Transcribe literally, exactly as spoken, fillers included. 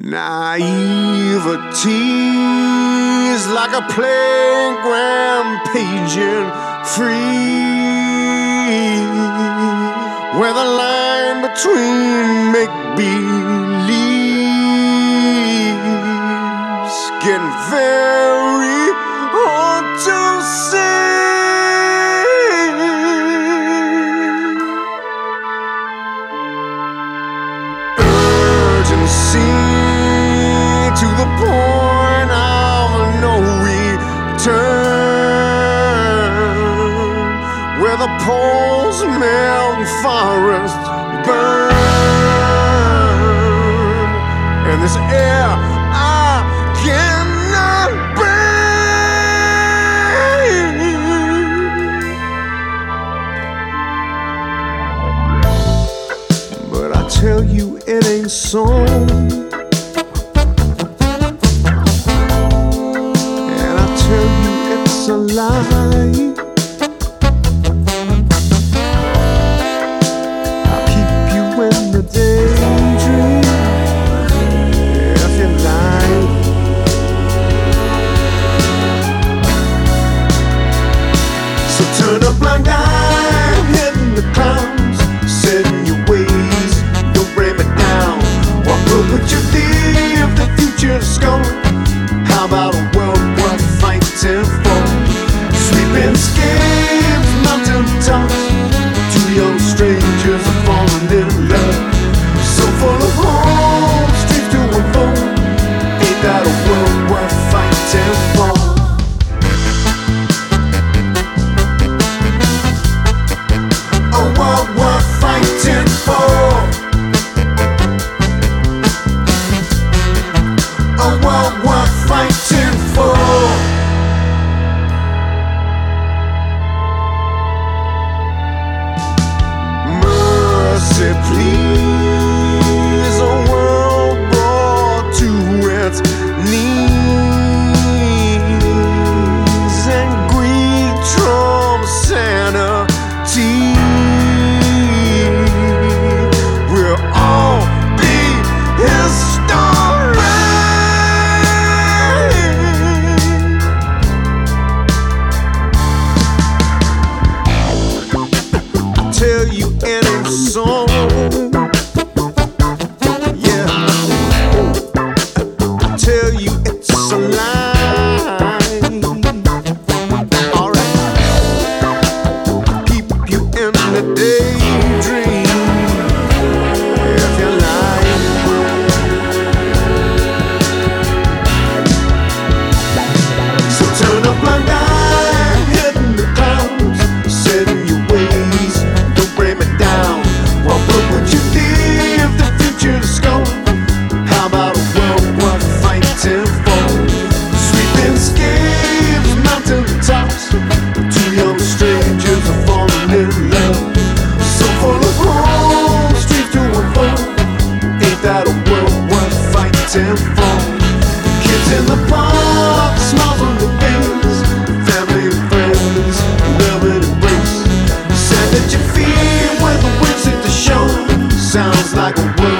Naivety's like a playground paging free, where the line between make-believe's getting very hard to see. Urgency to the point of no return, where the poles melt and forests burn, and this air I cannot breathe. But I tell you it ain't so. It's a lie. I'll keep you in the daydream if you like. So turn a blind eye, head in the clouds, set in your ways, don't bring me down. What road would you leave if the future's gone? How about a world worth fighting for? Sweeping escapes, mountain tops, two young strangers are falling in love. So full of hope, streets to unfold. Ain't that a world worth fighting for? A world worth fighting for. A world worth fighting for. Mercy, please, a world brought to its knees, and greed trumps sanity. We'll all be history. Tell you it ain't so. Yeah, I tell you it's a lie. Alright, keep you in the daydream if you like. So turn a blind eye, head in the clouds, set in your ways, don't bring me down. What road would you leave if the future's gone? How about a world worth fighting for? Sweeping escapes, mountain tops, two young strangers are falling in love. So full of hope, streets to unfold. Ain't that a world worth fighting for? Kids in the park, smiles on their faces, family and friends, love and embrace. Said that you feel when the winds hit the shore. Sounds like a world